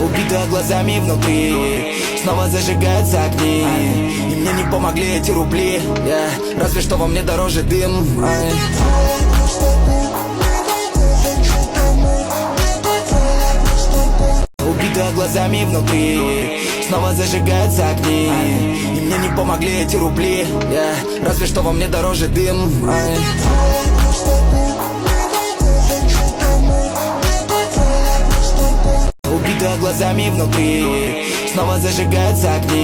Убитая глазами внутри, снова зажигаются огни, и мне не помогли эти рубли, разве что во мне дороже дым. Убитая глазами внутри, снова зажигаются огни, и мне не помогли эти рубли, разве что во мне дороже дым. Убитая глазами внутри, снова зажигаются огни.